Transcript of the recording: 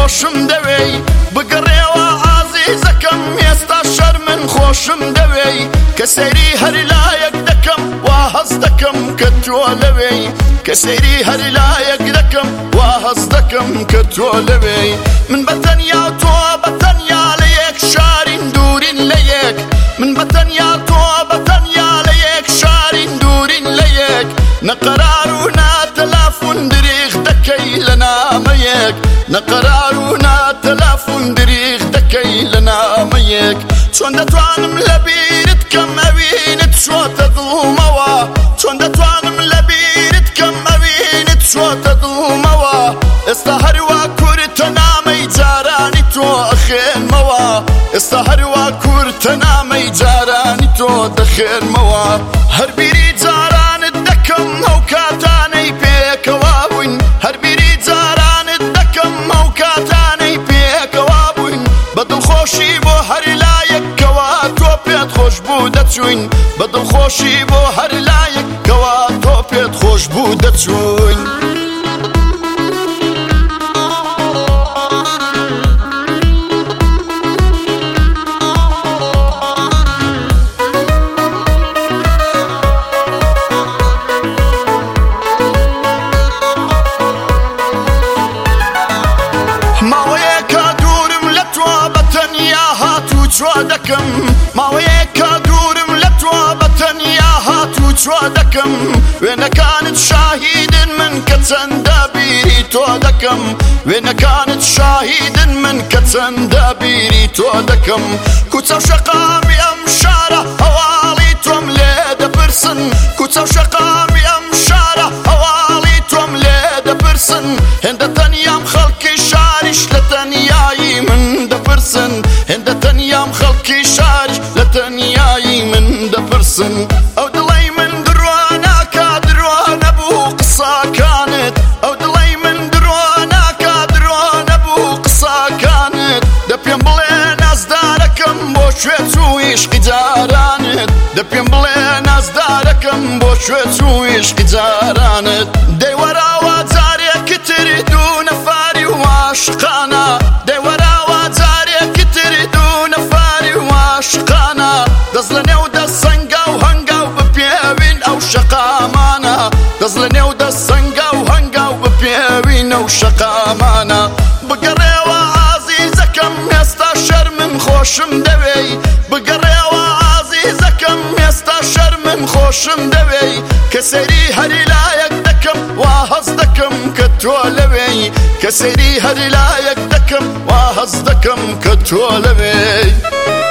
خۆشم دەوێی بگەڕێوە عازیزەکەم ئێستا شەر من خۆشم دەوێی کە سەیری هەر لایەک دەکەم وا هەز دەکەم کە تۆ لەوێی کە سەیری هەر لایەک دەکەم وا هەز دەکەم کە تۆ لەوێی من بەتەنیا تۆ بەتەنیا لە یەک شارین دوورین لە یەک من بەتەنیا تۆ بەتەنیا لە یەک شارین دوورین لە یەک نەقەرار و ناتەلافون دریغ دەکەی لە نامەیەک نەقەرار و ناتەلافون دریغ دەکەی لە نامەیەک چۆن دەتوانم لە بیرت کەم ئەوینت چۆتە دڵمەوە چۆن دەتوانم لە بیرت کەم ئەوینت چۆتە دڵمەوە ئێستا هەروە کورتە نامەی جارانی تۆ ئەخێنمەوە ئێستا هەروە کورتە نامەی جارانی تۆ دەخێنمەوە هەر بیری جارانت دەکەم ئەو کاتانەی پێکەوا بووین هەر بیری جارانت دەکەم ئەو کاتانەی پێکەوا بووین بە دڵخۆشی بۆ هەر لایەکەوە تۆ پێت خۆش بوو دەچوین بە دڵخۆشی بۆ هەر لایەکەوە تۆ پێت خۆش بوو دەچوین ماوەیەکە دوورم لە تۆ بەتەنیا هاتوو چۆ دەکەم وێنەکانت شاهیدن من کە چەندە بیری تۆ دەکەم وێنەکانت شاهیدن من کە چەندە بیری تۆ دەکەم کوچە و شەقامی ئەم شارە هەواڵی تۆم لێ دەپرسن کوچە و شەقامی ئەم شارە هەواڵی تۆم لێ دەپرسن هێندە تەنیام خەڵکی شاریش لە تەنیایی من دەپرسن هێندە تەنیام خەڵکی شاریش لە تەنیایی من دەپرسن ئەو دڵەی من درۆ ناکا درۆ نەبوو قسەکانت ئەو دڵەی من درۆ ناکا درۆ نەبوو قسەکانت دە پێم بڵێ نازدارەکەم بۆ شوێ چوو عیشقی جارانت دە پێم بڵێ نازدارەکەم بۆ شوێ چوو عیشقی جارانت دەی وەراوە جارێکتر دوو نەفاری و عاشقانە دەی وەراوە جارێکتر دوو نەفاری و عاشقانە دەست لە نێو دەست سەنگە و هەنگە و بپێوین ئەو شەقامانە دەست لە نێو دەست سەنگە و هەنگە و بپێوین ئەو شەقامانە بگەڕێوە عازیزەکەم ئێستا شەر من خۆشم دەوێی بگەڕێوە عازیزەکەم ئێستا شەر من خۆشم دەوێی کە سەیری هەر لایەک دەکەم وا هەز دەکەم کە تۆ لەوێی کە سەیری هەر لایەک دەکەم وا هەز دەکەم کە تۆ لەوێی